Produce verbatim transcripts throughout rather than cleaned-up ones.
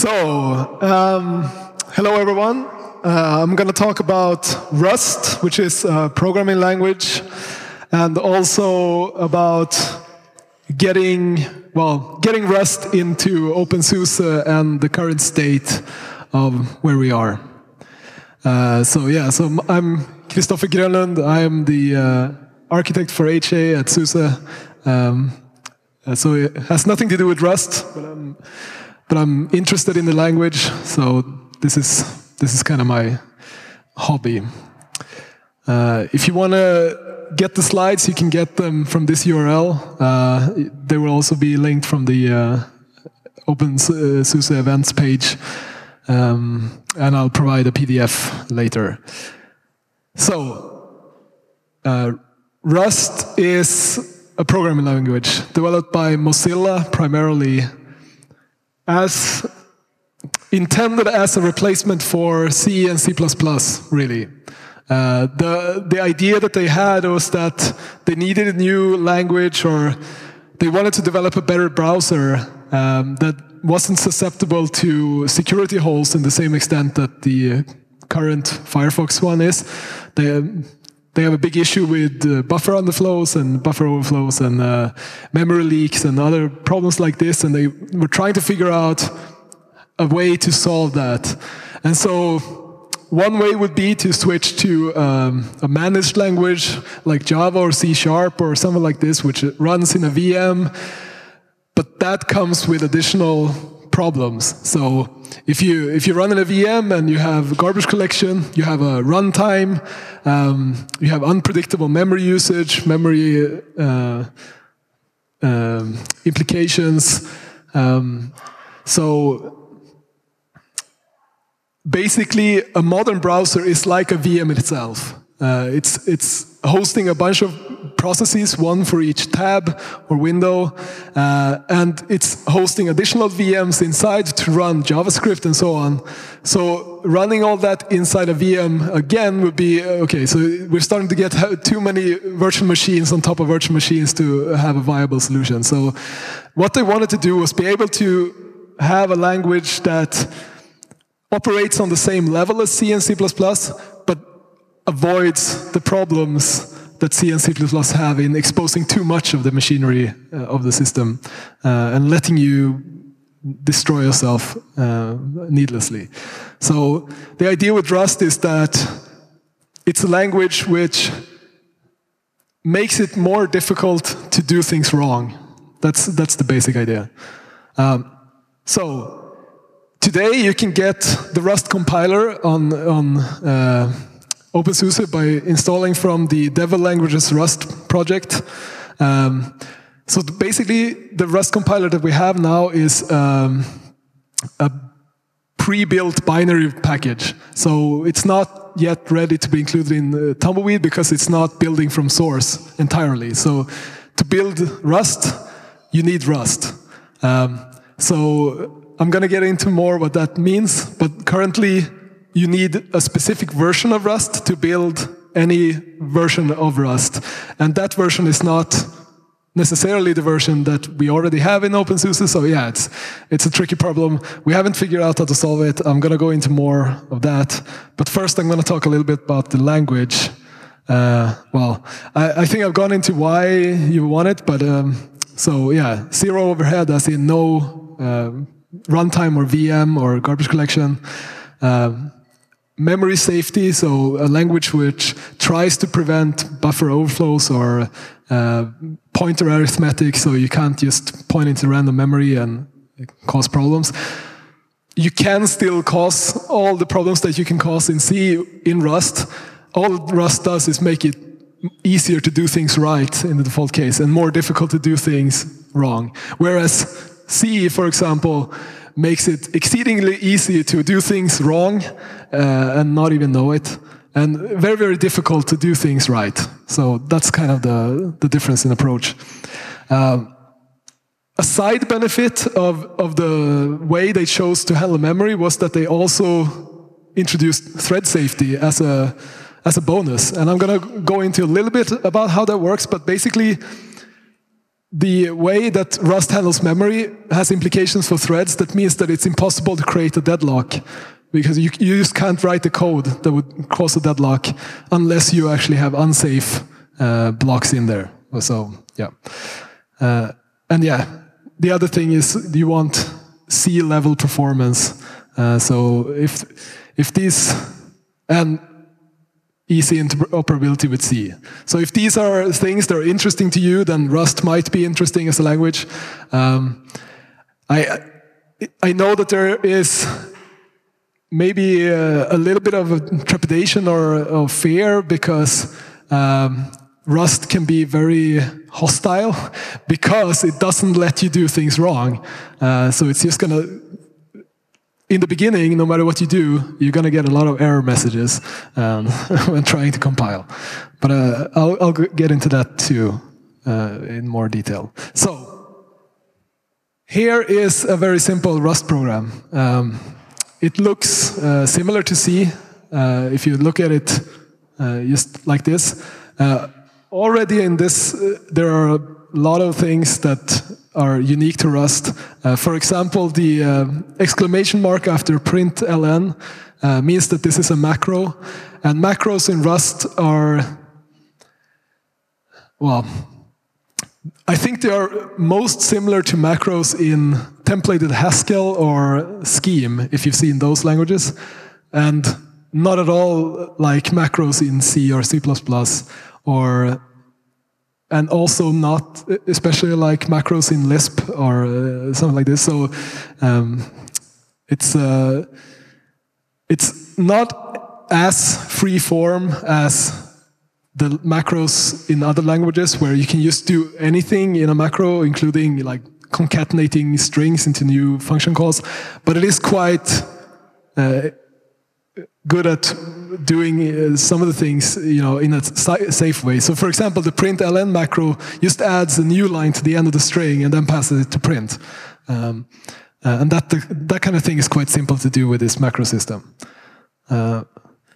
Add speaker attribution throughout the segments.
Speaker 1: So, um, hello everyone. Uh, I'm going to talk about Rust, which is a programming language, and also about getting, well, getting Rust into OpenSUSE and the current state of where we are. Uh, so yeah, so I'm Kristoffer Grönlund. I am the uh, architect for H A at SUSE. Um, so it has nothing to do with Rust, but I'm, but I'm interested in the language. So this is this is kind of my hobby. Uh, if you want to get the slides, you can get them from this U R L. Uh, they will also be linked from the uh, OpenSUSE events page. Um, and I'll provide a P D F later. So, uh, Rust is a programming language developed by Mozilla primarily as intended as a replacement for C and C plus plus, really. Uh, the, the idea that they had was that they needed a new language, or they wanted to develop a better browser um, that wasn't susceptible to security holes in the same extent that the current Firefox one is. They, they have a big issue with uh, buffer underflows and buffer overflows and uh, memory leaks and other problems like this, and they were trying to figure out a way to solve that. And so one way would be to switch to um, a managed language like Java or C Sharp or something like this, which runs in a V M. But that comes with additional problems. So if you if you run in a V M and you have garbage collection, you have a runtime, um, you have unpredictable memory usage, memory uh, um, implications. Um, so basically, a modern browser is like a V M itself. Uh, it's it's hosting a bunch of processes, one for each tab or window, uh, and it's hosting additional V Ms inside to run JavaScript and so on. So running all that inside a V M again would be okay. So we're starting to get too many virtual machines on top of virtual machines to have a viable solution. So what they wanted to do was be able to have a language that operates on the same level as C and C plus plus, but avoids the problems that C and C plus plus have in exposing too much of the machinery uh, of the system uh, and letting you destroy yourself uh, needlessly. So the idea with Rust is that it's a language which makes it more difficult to do things wrong. That's, that's the basic idea. Um, so today you can get the Rust compiler on, on uh, OpenSUSE by installing from the Devil Languages Rust project. Um, so basically, the Rust compiler that we have now is um, a pre-built binary package. So it's not yet ready to be included in uh, Tumbleweed because it's not building from source entirely. So to build Rust, you need Rust. Um, so I'm going to get into more what that means, but currently, you need a specific version of Rust to build any version of Rust. And that version is not necessarily the version that we already have in OpenSUSE. So yeah, it's, it's a tricky problem. We haven't figured out how to solve it. I'm going to go into more of that. But first, I'm going to talk a little bit about the language. Uh, well, I, I think I've gone into why you want it. But um, so yeah, zero overhead, as in no uh, runtime or V M or garbage collection. Um, Memory safety, so a language which tries to prevent buffer overflows or uh, pointer arithmetic, so you can't just point into random memory and cause problems. You can still cause all the problems that you can cause in C in Rust. All Rust does is make it easier to do things right in the default case and more difficult to do things wrong. Whereas C, for example, makes it exceedingly easy to do things wrong uh, and not even know it, and very, very difficult to do things right. So that's kind of the, the difference in approach. Um, a side benefit of, of the way they chose to handle memory was that they also introduced thread safety as a, as a bonus. And I'm going to go into a little bit about how that works, but basically the way that Rust handles memory has implications for threads. That means that it's impossible to create a deadlock, because you, you just can't write the code that would cause a deadlock unless you actually have unsafe uh, blocks in there. So, yeah. Uh, and yeah, the other thing is you want C-level performance. Uh, so if, if these, and easy interoperability with C. So if these are things that are interesting to you, then Rust might be interesting as a language. Um, I, I know that there is maybe a, a little bit of a trepidation or, or fear, because um, Rust can be very hostile because it doesn't let you do things wrong. Uh, so it's just going to, in the beginning, no matter what you do, you're going to get a lot of error messages um, when trying to compile. But uh, I'll, I'll get into that too uh, in more detail. So here is a very simple Rust program. Um, it looks uh, similar to C. Uh, if you look at it uh, just like this. Uh, already in this, uh, there are a lot of things that are unique to Rust. Uh, for example, the uh, exclamation mark after println uh, means that this is a macro. And macros in Rust are, well, I think they are most similar to macros in templated Haskell or Scheme, if you've seen those languages, and not at all like macros in C or C plus plus, or and also not especially like macros in Lisp or uh, something like this. So um, it's uh, it's not as free form as the macros in other languages, where you can just do anything in a macro, including like concatenating strings into new function calls. But it is quite uh, good at doing uh, some of the things, you know, in a safe way. So, for example, the println macro just adds a new line to the end of the string and then passes it to print. Um, uh, and that that kind of thing is quite simple to do with this macro system. Uh,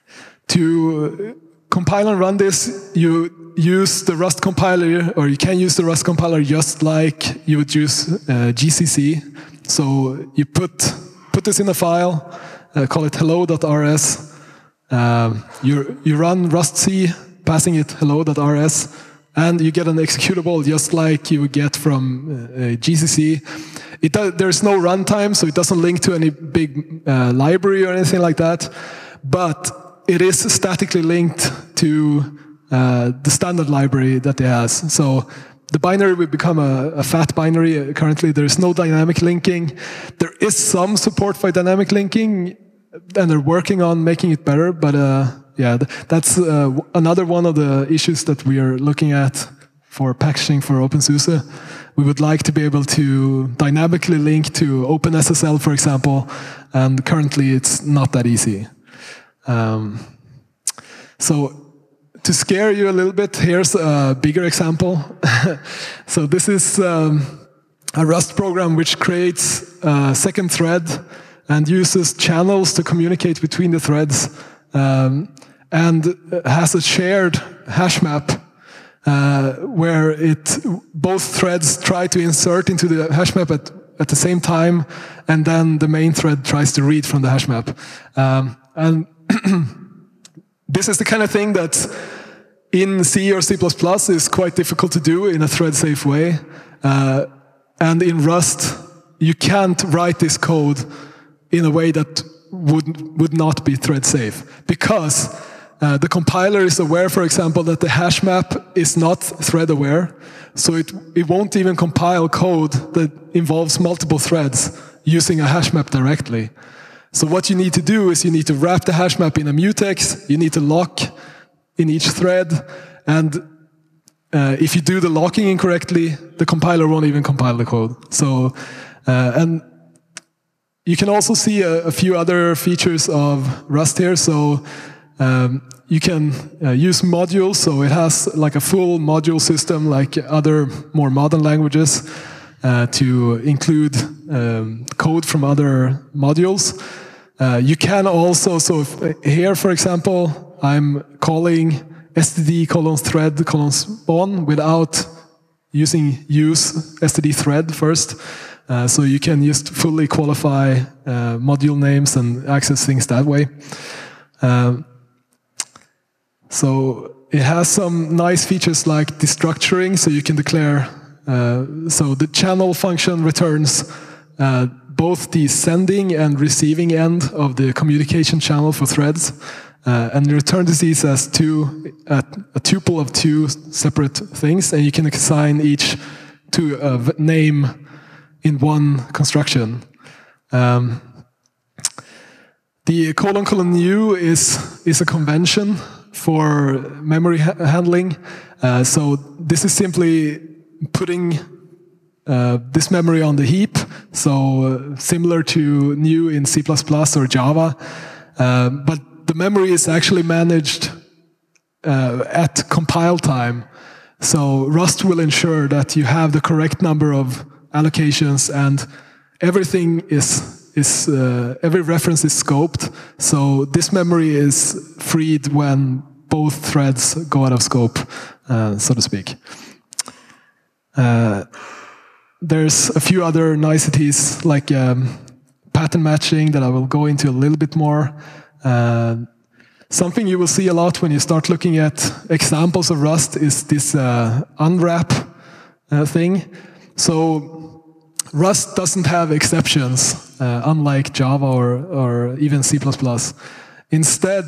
Speaker 1: to compile and run this, you use the Rust compiler, or you can use the Rust compiler just like you would use uh, G C C. So you put put this in a file, uh, call it hello.rs. Uh, you you run rustc, passing it hello.rs, and you get an executable just like you would get from uh, G C C. It does, there's no runtime, so it doesn't link to any big uh, library or anything like that. But it is statically linked to uh, the standard library that it has. So the binary will become a, a fat binary. Currently, there is no dynamic linking. There is some support for dynamic linking, and they're working on making it better. But uh, yeah, that's uh, another one of the issues that we are looking at for packaging for OpenSUSE. We would like to be able to dynamically link to OpenSSL, for example, and currently it's not that easy. Um, so to scare you a little bit, here's a bigger example. So this is um, a Rust program which creates a second thread and uses channels to communicate between the threads, um, and has a shared hash map uh, where it both threads try to insert into the hash map at, at the same time, and then the main thread tries to read from the hash map. Um, and this is the kind of thing that in C or C plus plus is quite difficult to do in a thread-safe way. Uh, and in Rust, you can't write this code in a way that would, would not be thread-safe. Because uh, the compiler is aware, for example, that the hash map is not thread-aware. So it, it won't even compile code that involves multiple threads using a hash map directly. So what you need to do is you need to wrap the hash map in a mutex, you need to lock in each thread, and uh, if you do the locking incorrectly, the compiler won't even compile the code. So, uh, and you can also see a, a few other features of Rust here. So um, you can uh, use modules, so it has like a full module system like other more modern languages. Uh, to include um, code from other modules. Uh, you can also, so if, here, for example, I'm calling std colon thread colon spawn without using use std thread first. Uh, so you can just fully qualify uh, module names and access things that way. Um, so it has some nice features like destructuring, so you can declare, uh, so the channel function returns uh, both the sending and receiving end of the communication channel for threads, uh, and returns these as two, uh, a tuple of two separate things, and you can assign each to a name in one construction. Um, the colon colon new is, is a convention for memory ha handling. Uh, so this is simply putting uh, this memory on the heap, so uh, similar to new in C plus plus or Java. Uh, but the memory is actually managed uh, at compile time. So Rust will ensure that you have the correct number of allocations, and everything is is uh, every reference is scoped. So this memory is freed when both threads go out of scope, uh, so to speak. Uh, there's a few other niceties like um, pattern matching that I will go into a little bit more. Uh, something you will see a lot when you start looking at examples of Rust is this uh, unwrap uh, thing. So Rust doesn't have exceptions, uh, unlike Java or, or even C plus plus. Instead,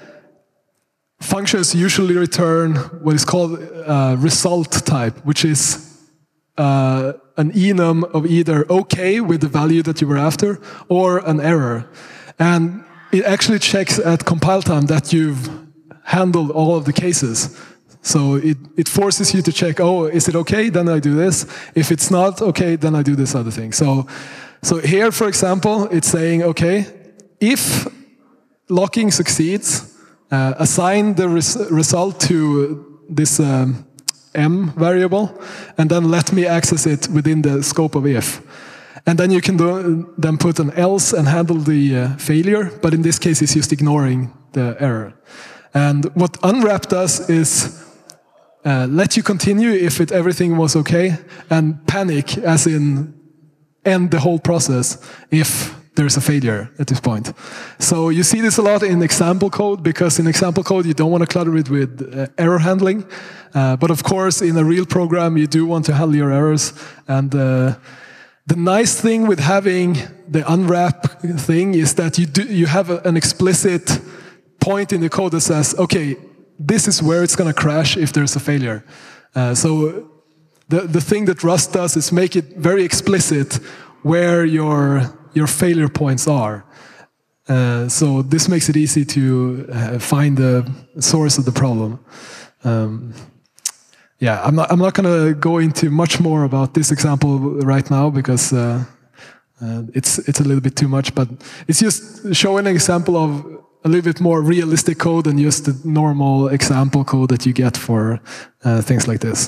Speaker 1: functions usually return what is called a result type, which is uh, an enum of either OK with the value that you were after, or an error. And it actually checks at compile time that you've handled all of the cases. So it, it forces you to check, oh, is it okay? Then I do this. If it's not okay, then I do this other thing. So, so here, for example, it's saying, okay, if locking succeeds, uh, assign the res result to this um, m variable, and then let me access it within the scope of if. And then you can do, then put an else and handle the uh, failure, but in this case, it's just ignoring the error. And what unwrap does is Uh, let you continue if it, everything was okay, and panic, as in end the whole process if there's a failure at this point. So you see this a lot in example code, because in example code you don't want to clutter it with uh, error handling. Uh, but of course, in a real program, you do want to handle your errors. And uh, the nice thing with having the unwrap thing is that you, do, you have a, an explicit point in the code that says, okay, this is where it's going to crash if there's a failure. Uh, so the, the thing that Rust does is make it very explicit where your, your failure points are. Uh, so this makes it easy to uh, find the source of the problem. Um, yeah, I'm not, I'm not going to go into much more about this example right now, because uh, uh, it's, it's a little bit too much, but it's just showing an example of a little bit more realistic code than just the normal example code that you get for uh, things like this.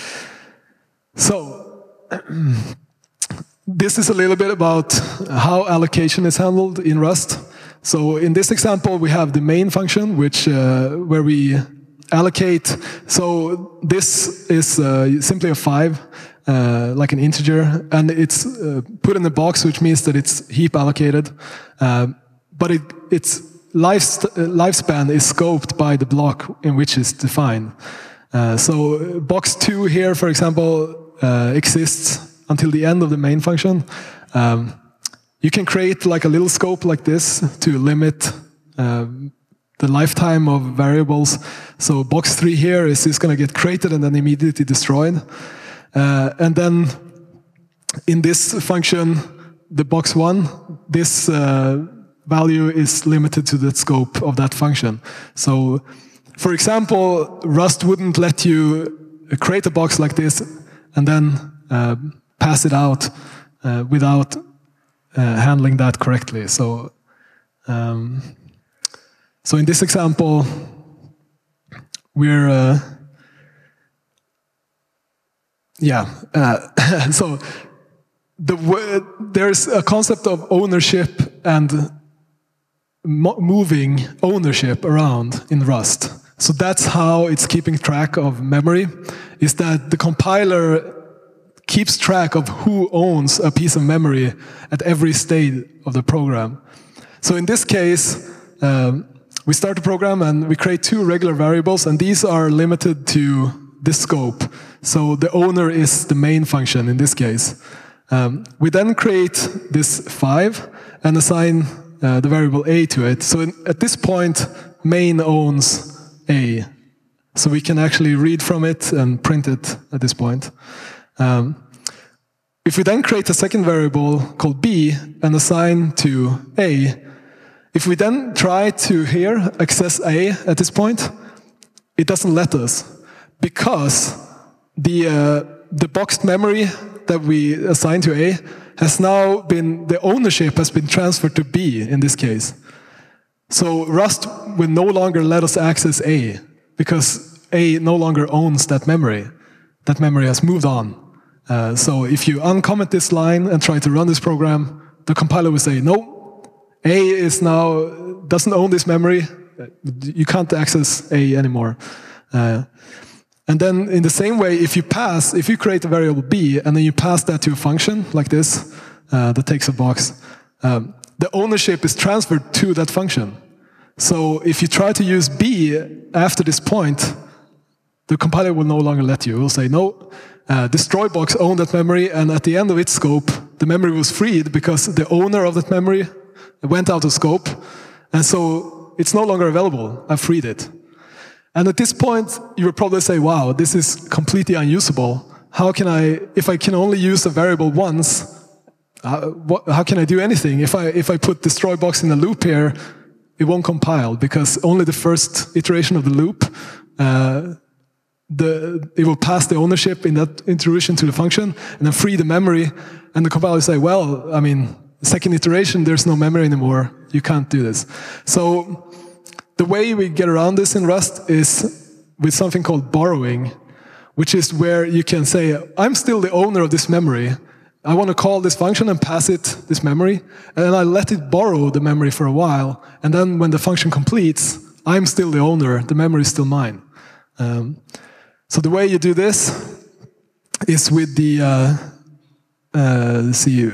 Speaker 1: So, this is a little bit about how allocation is handled in Rust. So in this example, we have the main function, which uh, where we allocate. So this is uh, simply a five, uh, like an integer, and it's uh, put in a box, which means that it's heap allocated. Uh, but it, it's life, lifespan is scoped by the block in which it's defined. Uh, so box two here, for example, uh, exists until the end of the main function. Um, you can create like a little scope like this to limit uh, the lifetime of variables. So box three here is just going to get created and then immediately destroyed. Uh, and then in this function, the box one, this uh, value is limited to the scope of that function. So, for example, Rust wouldn't let you create a box like this and then uh, pass it out uh, without uh, handling that correctly. So, um, so in this example, we're uh, yeah. Uh, so the there's a concept of ownership and moving ownership around in Rust. So that's how it's keeping track of memory, is that the compiler keeps track of who owns a piece of memory at every stage of the program. So in this case, um, we start the program and we create two regular variables, and these are limited to this scope. So the owner is the main function in this case. Um, we then create this five and assign uh, the variable a to it. So in, at this point, main owns a. So we can actually read from it and print it at this point. Um, if we then create a second variable called b and assign to a, if we then try to here access a at this point, it doesn't let us, because the, uh, the boxed memory that we assign to a has now been, the ownership has been transferred to b in this case. So Rust will no longer let us access a, because a no longer owns that memory. That memory has moved on. Uh, so if you uncomment this line and try to run this program, the compiler will say, no, A is now, doesn't own this memory, you can't access A anymore. Uh, and then in the same way, if you pass, if you create a variable b, and then you pass that to a function like this, uh, that takes a box, um, the ownership is transferred to that function. So if you try to use b after this point, the compiler will no longer let you. It will say, no, uh, destroy box owned that memory, and at the end of its scope, the memory was freed because the owner of that memory went out of scope, and so it's no longer available. I freed it. And at this point, you will probably say, wow, this is completely unusable. How can I, if I can only use a variable once, uh, what, how can I do anything? If I, if I put destroy box in a loop here, it won't compile, because only the first iteration of the loop, uh, the, it will pass the ownership in that iteration to the function, and then free the memory, and the compiler will say, well, I mean, second iteration, there's no memory anymore, you can't do this. So the way we get around this in Rust is with something called borrowing, which is where you can say, I'm still the owner of this memory. I want to call this function and pass it this memory, and then I let it borrow the memory for a while, and then when the function completes, I'm still the owner, the memory is still mine. Um, so the way you do this is with the, uh, uh, let's see,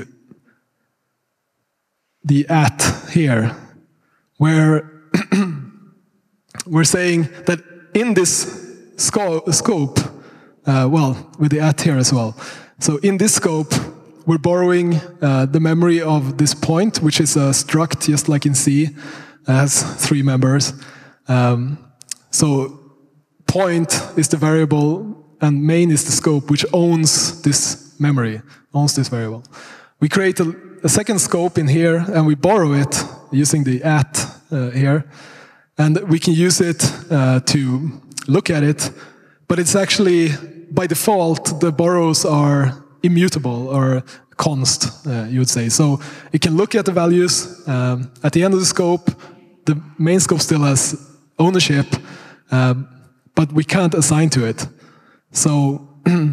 Speaker 1: the at here, where we're saying that in this sco scope, uh, well, with the at here as well. So in this scope, we're borrowing uh, the memory of this point, which is a struct, just like in C, has three members. Um, so point is the variable, and main is the scope, which owns this memory, owns this variable. We create a, a second scope in here, and we borrow it using the at uh, here. And we can use it uh, to look at it, but it's actually, by default, the borrows are immutable, or const, uh, you would say. So it can look at the values. Um, at the end of the scope, the main scope still has ownership, um, but we can't assign to it. So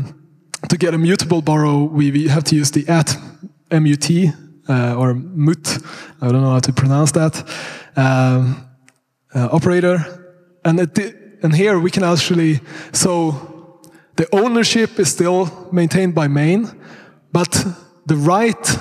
Speaker 1: to get a mutable borrow, we, we have to use the at mut, uh, or mut, I don't know how to pronounce that, um, uh, operator. And, it, and here we can actually, so the ownership is still maintained by main, but the right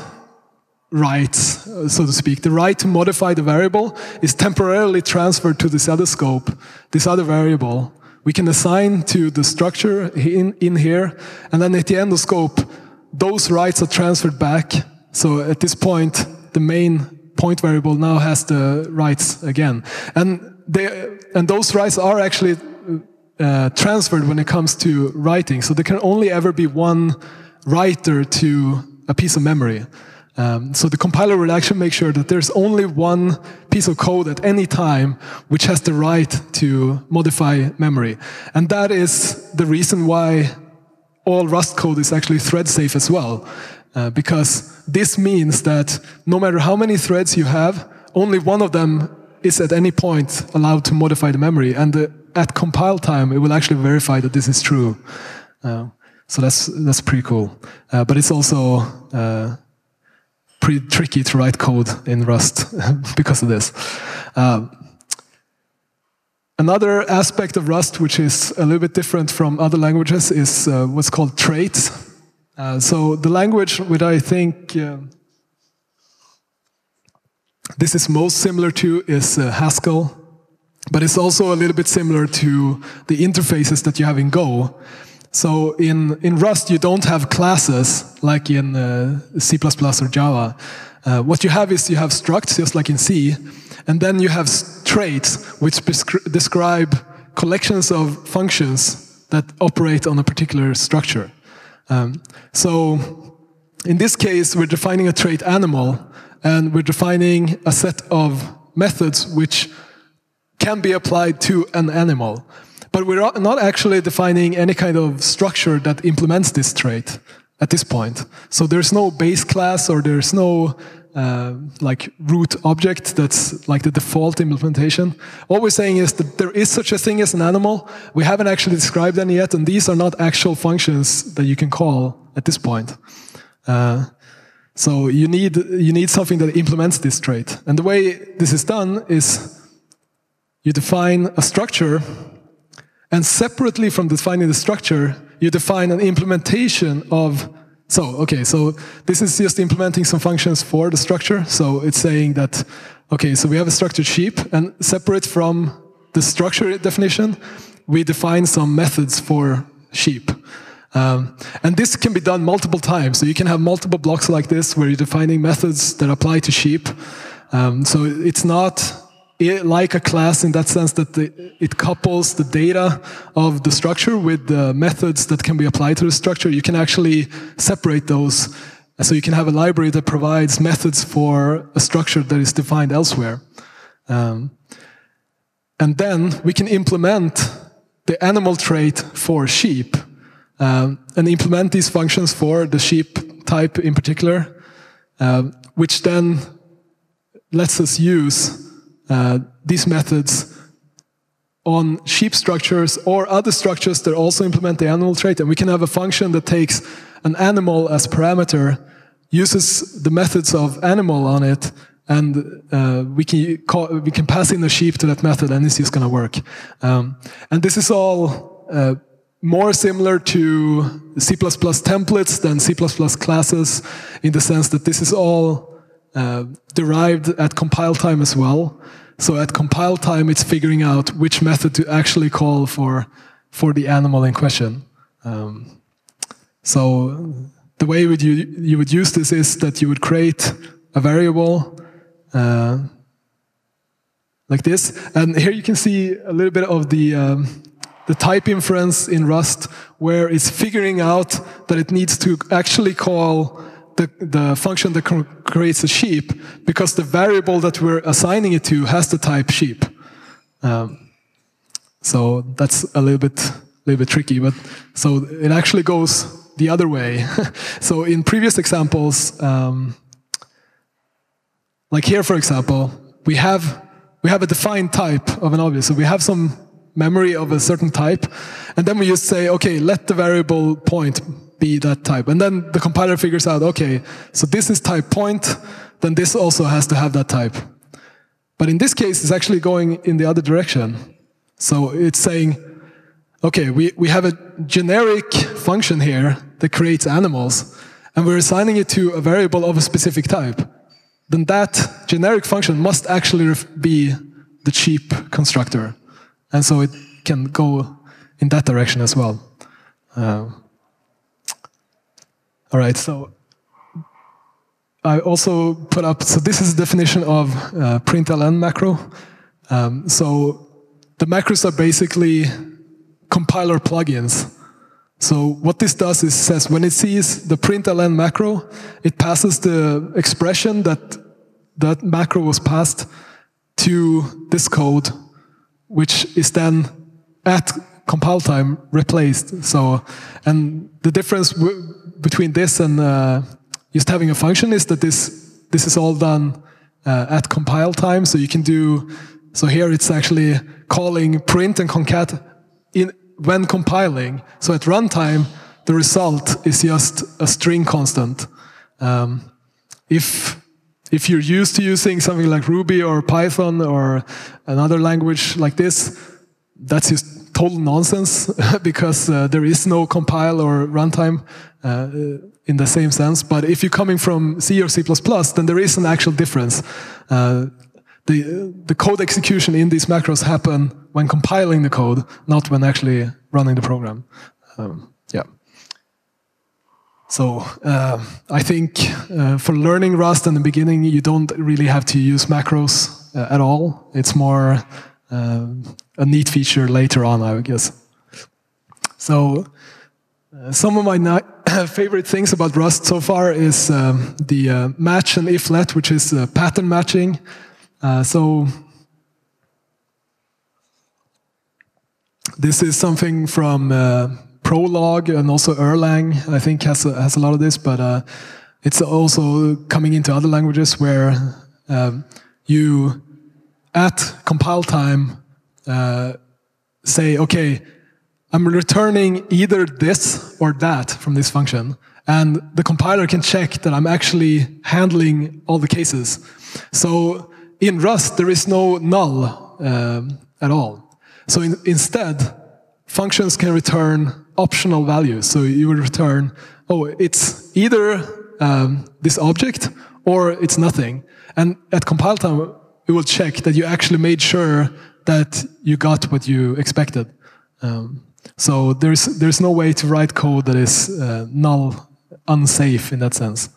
Speaker 1: rights, so to speak, the right to modify the variable is temporarily transferred to this other scope, this other variable. We can assign to the structure in, in here, and then at the end of scope, those rights are transferred back. So at this point, the main point variable now has the rights again. And, they, and those rights are actually uh, transferred when it comes to writing. So there can only ever be one writer to a piece of memory. Um, so the compiler will actually make sure that there's only one piece of code at any time which has the right to modify memory. And that is the reason why all Rust code is actually thread safe as well. Uh, because this means that no matter how many threads you have, only one of them is at any point allowed to modify the memory. And the, at compile time, it will actually verify that this is true. Uh, so that's, that's pretty cool. Uh, but it's also uh, pretty tricky to write code in Rust because of this. Uh, Another aspect of Rust, which is a little bit different from other languages, is uh, what's called traits. Uh, so the language which I think uh, this is most similar to is uh, Haskell, but it's also a little bit similar to the interfaces that you have in Go. So in, in Rust, you don't have classes like in uh, C plus plus or Java. Uh, what you have is you have structs, just like in C, and then you have traits, which describe collections of functions that operate on a particular structure. Um, so in this case, we're defining a trait animal, and we're defining a set of methods which can be applied to an animal. But we're not actually defining any kind of structure that implements this trait at this point. So there's no base class, or there's no uh, like root object that's like the default implementation. All we're saying is that there is such a thing as an animal. We haven't actually described any yet, and these are not actual functions that you can call at this point. Uh, so you need, you need something that implements this trait. And the way this is done is you define a structure, and separately from defining the structure, you define an implementation of, so, okay, so this is just implementing some functions for the structure. So it's saying that, okay, so we have a structured sheep, and separate from the structure definition, we define some methods for sheep. Um, and this can be done multiple times. So you can have multiple blocks like this where you're defining methods that apply to sheep. Um, so it's not It, like a class in that sense that the, it couples the data of the structure with the methods that can be applied to the structure. You can actually separate those. So you can have a library that provides methods for a structure that is defined elsewhere. Um, and then we can implement the animal trait for sheep um, and implement these functions for the sheep type in particular, uh, which then lets us use Uh, these methods on sheep structures or other structures that also implement the animal trait. And we can have a function that takes an animal as parameter, uses the methods of animal on it, and uh, we can call, we can pass in a sheep to that method, and it's just going to work. Um, and this is all uh, more similar to C plus plus templates than C plus plus classes, in the sense that this is all Uh, derived at compile time as well. So at compile time, it's figuring out which method to actually call for for the animal in question. Um, so the way would you you would use this is that you would create a variable uh, like this, and here you can see a little bit of the um, the type inference in Rust, where it's figuring out that it needs to actually call The, the function that creates a sheep, because the variable that we're assigning it to has the type sheep. Um, so that's a little bit, little bit tricky, but so it actually goes the other way. So in previous examples, um, like here, for example, we have we have a defined type of an object. So we have some memory of a certain type, and then we just say, okay, let the variable point be that type. And then the compiler figures out, okay, so this is type point, then this also has to have that type. But in this case, it's actually going in the other direction. So it's saying, okay, we, we have a generic function here that creates animals, and we're assigning it to a variable of a specific type. Then that generic function must actually be the sheep constructor. And so it can go in that direction as well. Uh, All right, so I also put up, so this is the definition of uh, println macro. Um, so the macros are basically compiler plugins. So what this does is says when it sees the println macro, it passes the expression that that macro was passed to this code, which is then at compile time replaced. So, and the difference w between this and uh, just having a function is that this this is all done uh, at compile time. So you can do, so here it's actually calling print and concat in when compiling. So at runtime, the result is just a string constant. Um, if if you're used to using something like Ruby or Python or another language like this, that's just total nonsense because uh, there is no compile or runtime uh, in the same sense. But if you're coming from C or C plus plus, then there is an actual difference. Uh, the, the code execution in these macros happen when compiling the code, not when actually running the program. Um, yeah. So uh, I think uh, for learning Rust in the beginning, you don't really have to use macros uh, at all. It's more uh, a neat feature later on, I guess. So uh, some of my favorite things about Rust so far is um, the uh, match and if let, which is uh, pattern matching. Uh, so this is something from uh, Prolog and also Erlang, I think, has a, has a lot of this, but uh, it's also coming into other languages where um, you, at compile time, uh, say, okay, I'm returning either this or that from this function, and the compiler can check that I'm actually handling all the cases. So in Rust, there is no null um, at all. So in, instead, functions can return optional values. So you would return, oh, it's either um, this object or it's nothing. And at compile time, it will check that you actually made sure that you got what you expected. Um, so there's there's no way to write code that is uh, null, unsafe in that sense.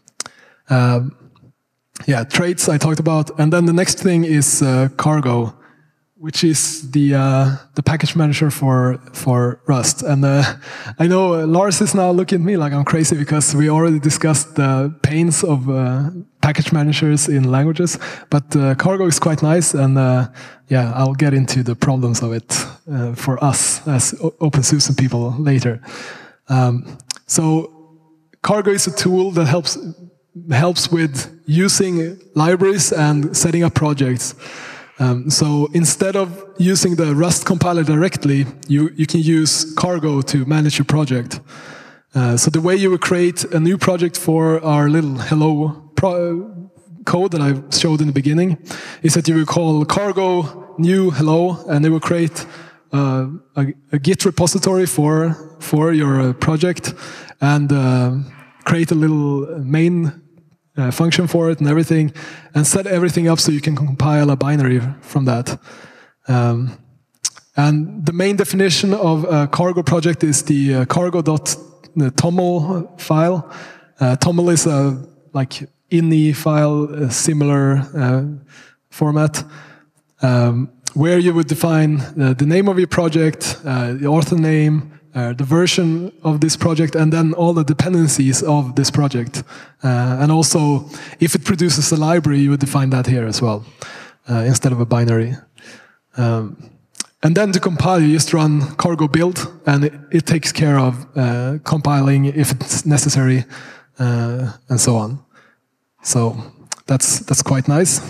Speaker 1: Um, yeah, traits I talked about, and then the next thing is uh, cargo, which is the uh, the package manager for for Rust. And uh, I know uh, Lars is now looking at me like I'm crazy because we already discussed the pains of uh, package managers in languages. But uh, cargo is quite nice, and uh, yeah, I'll get into the problems of it uh, for us as OpenSUSE people later. Um, so cargo is a tool that helps helps with using libraries and setting up projects. Um, so instead of using the Rust compiler directly, you, you can use Cargo to manage your project. Uh, so the way you would create a new project for our little hello pro code that I showed in the beginning is that you will call Cargo new hello, and it will create uh, a, a Git repository for, for your uh, project, and uh, create a little main Uh, function for it and everything, and set everything up so you can compile a binary from that. Um, and the main definition of a Cargo project is the uh, cargo.toml file. Uh, toml is a like ini file, a similar uh, format, um, where you would define uh, the name of your project, uh, the author name, Uh, the version of this project, and then all the dependencies of this project. Uh, and also, if it produces a library, you would define that here as well, uh, instead of a binary. Um, and then to compile, you just run cargo build, and it, it takes care of uh, compiling if it's necessary, uh, and so on. So that's that's quite nice.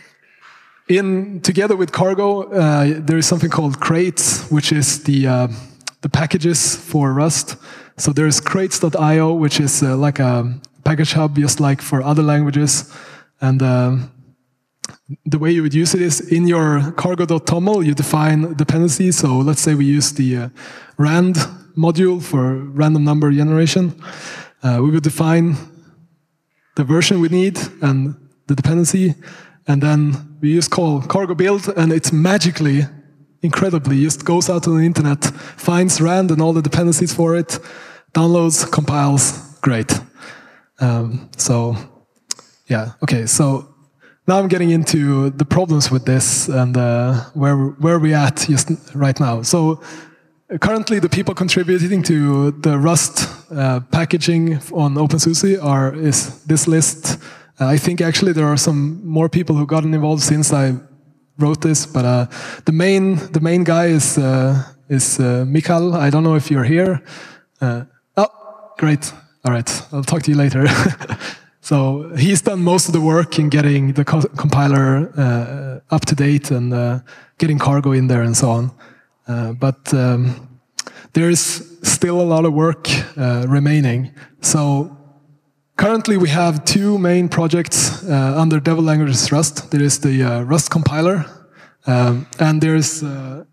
Speaker 1: In together with cargo, uh, there is something called crates, which is the uh, the packages for Rust. So there's crates dot i o, which is uh, like a package hub, just like for other languages. And uh, the way you would use it is in your cargo.toml, you define dependencies. So let's say we use the uh, rand module for random number generation. Uh, we would define the version we need and the dependency. And then we just call cargo build, and it's magically, incredibly, just goes out to the internet, finds rand and all the dependencies for it, downloads, compiles, great. Um, so, yeah, okay, so now I'm getting into the problems with this and uh, where, where we're at just right now. So uh, currently the people contributing to the Rust uh, packaging on OpenSUSE are, is this list. Uh, I think actually there are some more people who gotten involved since I wrote this, but uh, the main the main guy is uh, is uh, Mikal. I don't know if you're here. Uh, oh, great. All right, I'll talk to you later. So he's done most of the work in getting the co compiler uh, up to date and uh, getting cargo in there and so on. Uh, but um, there is still a lot of work uh, remaining. So currently, we have two main projects uh, under Devel Languages Rust. There is the uh, Rust compiler, um, and there's uh,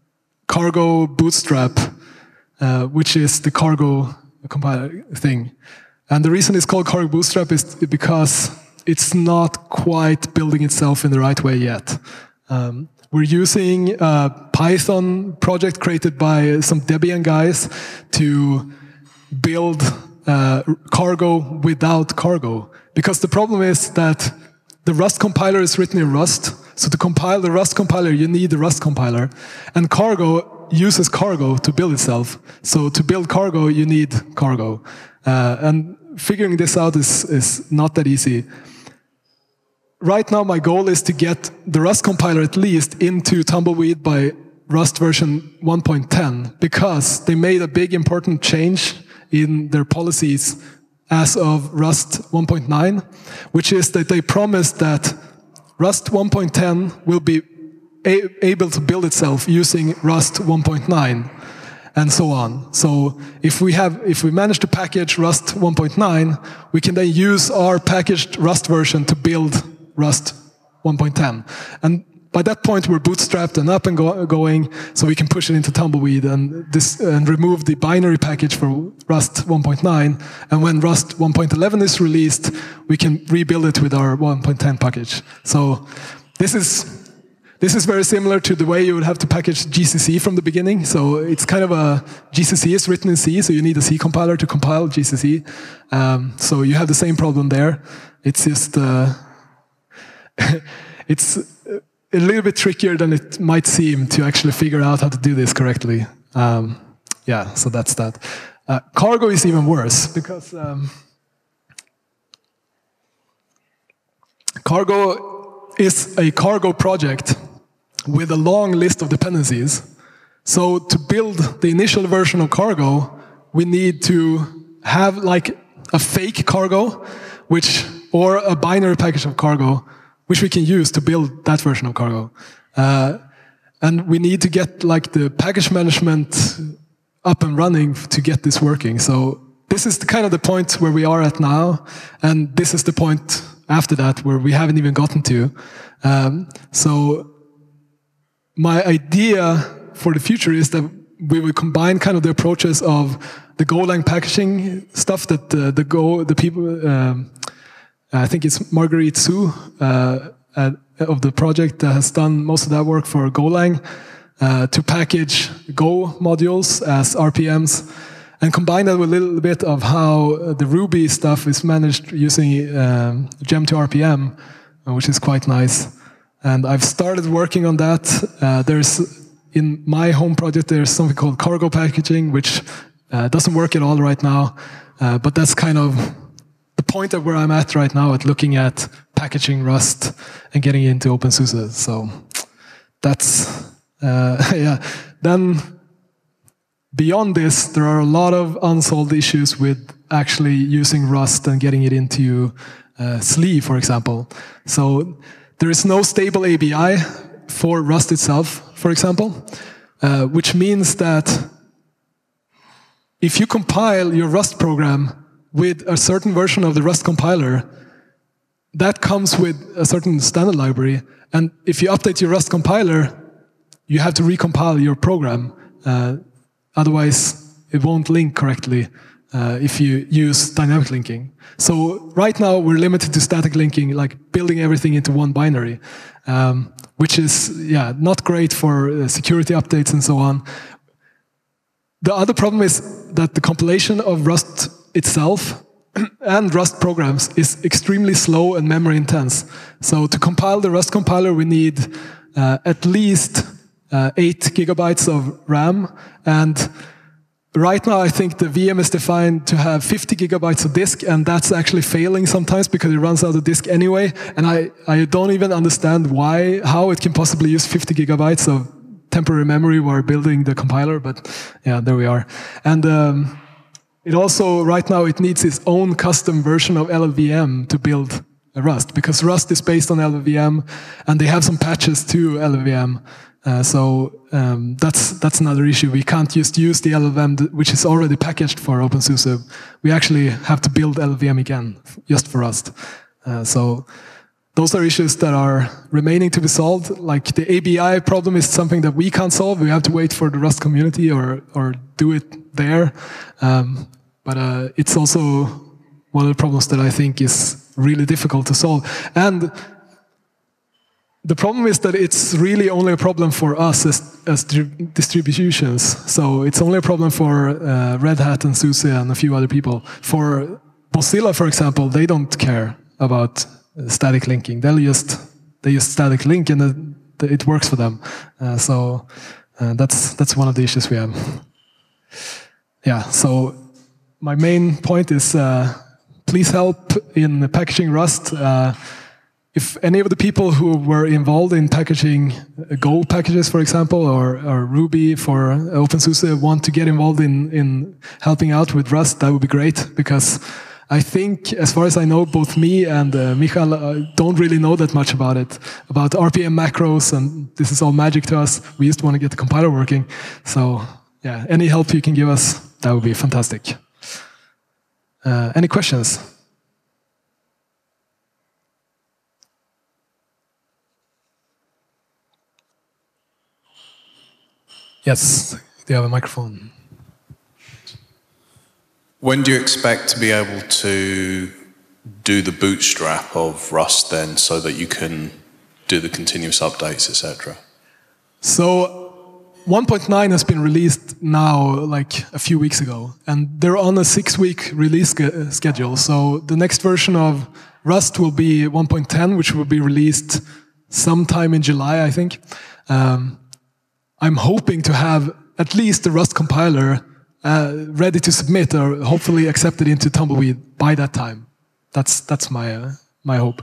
Speaker 1: Cargo Bootstrap, uh, which is the Cargo compiler thing. And the reason it's called Cargo Bootstrap is because it's not quite building itself in the right way yet. Um, we're using a Python project created by some Debian guys to build uh, Cargo without Cargo. Because the problem is that the Rust compiler is written in Rust. So to compile the Rust compiler, you need the Rust compiler. And Cargo uses Cargo to build itself. So to build Cargo, you need Cargo. Uh, and figuring this out is, is not that easy. Right now, my goal is to get the Rust compiler at least into Tumbleweed by Rust version one point ten, because they made a big important change in their policies as of Rust one point nine, which is that they promised that Rust one point ten will be able to build itself using Rust one point nine, and so on. So if we have, if we manage to package Rust one point nine, we can then use our packaged Rust version to build Rust one point ten. And by that point, we're bootstrapped and up and go going, so we can push it into Tumbleweed and, this, and remove the binary package for Rust one point nine. And when Rust one point eleven is released, we can rebuild it with our one point ten package. So this is, this is very similar to the way you would have to package G C C from the beginning. So it's kind of a, G C C is written in C, so you need a C compiler to compile G C C. Um, so you have the same problem there. It's just, uh, it's a little bit trickier than it might seem to actually figure out how to do this correctly. Um, yeah, so that's that. Uh, Cargo is even worse, because um, Cargo is a Cargo project with a long list of dependencies. So to build the initial version of Cargo, we need to have like a fake Cargo, which, or a binary package of Cargo, which we can use to build that version of Cargo. Uh, and we need to get like the package management up and running to get this working. So this is the kind of the point where we are at now, and this is the point after that where we haven't even gotten to. Um, so my idea for the future is that we will combine kind of the approaches of the Golang packaging stuff that uh, the Go, the people, um, I think it's Marguerite Su uh, uh, of the project that has done most of that work for Golang uh, to package Go modules as R P Ms and combine that with a little bit of how the Ruby stuff is managed using um, Gem two R P M, uh, which is quite nice. And I've started working on that. Uh, there's in my home project there's something called Cargo packaging, which uh, doesn't work at all right now, uh, but that's kind of the point of where I'm at right now at looking at packaging Rust and getting into OpenSUSE. So that's, uh, yeah. Then beyond this, there are a lot of unsolved issues with actually using Rust and getting it into uh, S L E, for example. So there is no stable A B I for Rust itself, for example, uh, which means that if you compile your Rust program with a certain version of the Rust compiler, that comes with a certain standard library. And if you update your Rust compiler, you have to recompile your program. Uh, otherwise, it won't link correctly uh, if you use dynamic linking. So right now, we're limited to static linking, like building everything into one binary, um, which is yeah not great for uh, security updates and so on. The other problem is that the compilation of Rust itself and Rust programs is extremely slow and memory intense. So to compile the Rust compiler, we need uh, at least uh, eight gigabytes of RAM. And right now, I think the V M is defined to have fifty gigabytes of disk, and that's actually failing sometimes because it runs out of disk anyway. And I, I don't even understand why, how it can possibly use fifty gigabytes of temporary memory while building the compiler, but yeah, there we are. And um, it also, right now, it needs its own custom version of L L V M to build Rust, because Rust is based on L L V M, and they have some patches to L L V M. Uh, so um, that's that's another issue. We can't just use the L L V M, which is already packaged for OpenSUSE. We actually have to build L L V M again, just for Rust. Uh, so those are issues that are remaining to be solved. Like the A B I problem is something that we can't solve. We have to wait for the Rust community or or do it there. Um, but uh, it's also one of the problems that I think is really difficult to solve. And the problem is that it's really only a problem for us as, as distributions. So it's only a problem for uh, Red Hat and SUSE and a few other people. For Mozilla, for example, they don't care about static linking. They'll just they use static link and it, it works for them. Uh, so uh, that's that's one of the issues we have. Yeah. So my main point is uh, please help in packaging Rust. Uh, if any of the people who were involved in packaging Go packages, for example, or, or Ruby for OpenSUSE want to get involved in in helping out with Rust, that would be great, because I think, as far as I know, both me and uh, Michael uh, don't really know that much about it, about R P M macros, and this is all magic to us. We just want to get the compiler working. So, yeah, any help you can give us, that would be fantastic. Uh, any questions? Yes, do you have a microphone?
Speaker 2: When do you expect to be able to do the bootstrap of Rust then, so that you can do the continuous updates, et cetera?
Speaker 1: So one point nine has been released now, like a few weeks ago, and they're on a six-week release schedule. So the next version of Rust will be one point ten, which will be released sometime in July, I think. Um, I'm hoping to have at least the Rust compiler uh, ready to submit, or hopefully accepted into Tumbleweed by that time. That's that's my uh, my hope.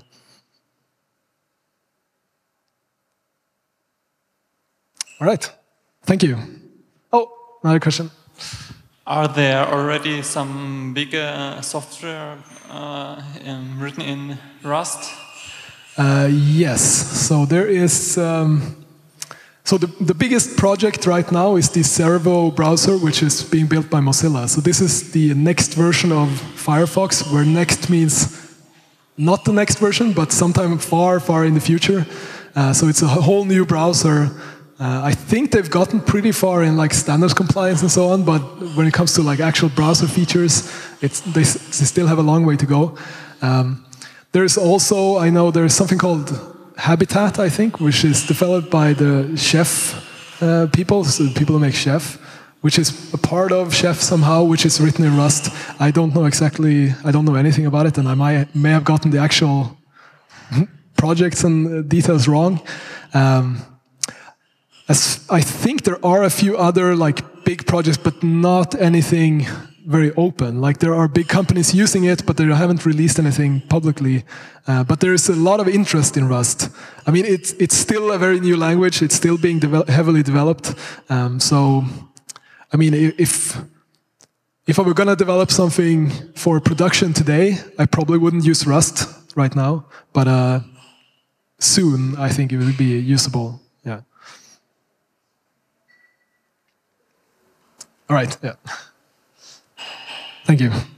Speaker 1: All right, thank you. Oh, another question.
Speaker 3: Are there already some bigger software uh, in, written in Rust?
Speaker 1: Uh, yes. So there is. Um, So the, the biggest project right now is the Cervo browser, which is being built by Mozilla. So this is the next version of Firefox, where next means not the next version, but sometime far, far in the future. Uh, so it's a whole new browser. Uh, I think they've gotten pretty far in like standards compliance and so on, but when it comes to like actual browser features, it's, they, they still have a long way to go. Um, there's also, I know there's something called Habitat, I think, which is developed by the Chef uh, people, so the people who make Chef, which is a part of Chef somehow, which is written in Rust. I don't know exactly, I don't know anything about it, and I might, may have gotten the actual projects and details wrong. Um, as I think there are a few other like big projects, but not anything very open. Like there are big companies using it, but they haven't released anything publicly. Uh, but there is a lot of interest in Rust. I mean, it's it's still a very new language. It's still being devel heavily developed. Um, so, I mean, if if I were gonna develop something for production today, I probably wouldn't use Rust right now. But uh, soon, I think it would be usable. Yeah. All right. Yeah. Thank you.